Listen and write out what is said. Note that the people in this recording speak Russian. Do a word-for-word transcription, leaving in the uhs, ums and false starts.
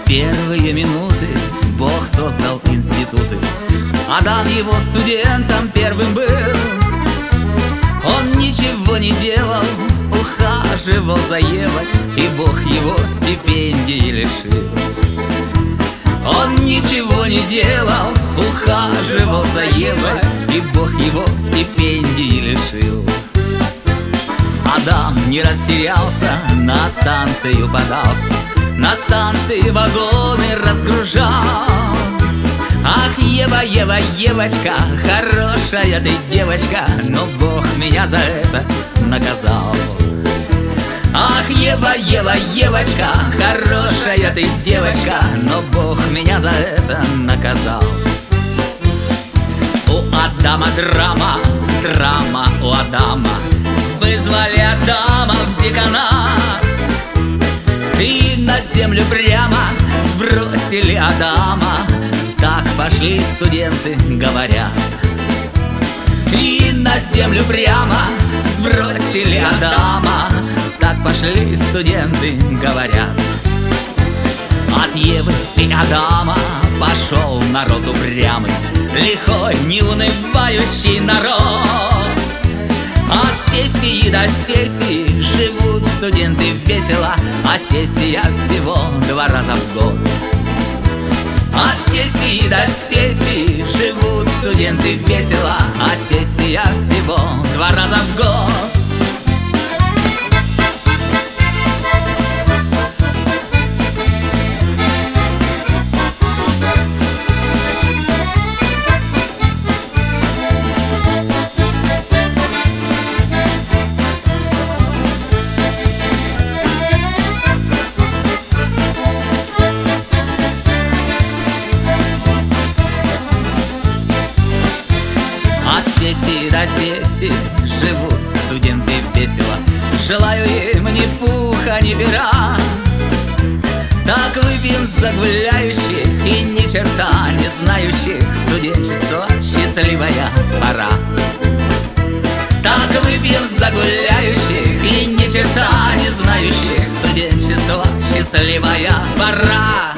первые минуты Бог создал институты. Адам его студентом первым был. Он ничего не делал, ухаживал за Евой, и Бог его стипендии лишил. Он ничего не делал, ухаживал за Евой, и Бог его стипендии лишил. Адам не растерялся, на станцию подался, на станции вагоны разгружал. Ах, Ева, Ева, Евочка, хорошая ты девочка, но Бог меня за это наказал. Ах, Ева, Ева, Евочка, хорошая ты девочка, но Бог меня за это наказал. У Адама драма, драма у Адама. Вызвали Адама в деканат и на землю прямо сбросили Адама. Так пошли студенты, говорят. И на землю прямо сбросили Адама. Так пошли студенты, говорят. От Евы и Адама пошел народ упрямый, лихой, неунывающий народ. От сессии до сессии живут студенты весело, а сессия всего два раза в год. От сессии до сессии живут студенты весело, а сессия всего два раза в год. От сессии до сессии живут студенты весело. Желаю им ни пуха, ни пера. Так выпьем за гуляющих и ни черта не знающих. Студенчество — счастливая пора. Так выпьем за гуляющих и ни черта не знающих. Студенчество — счастливая пора.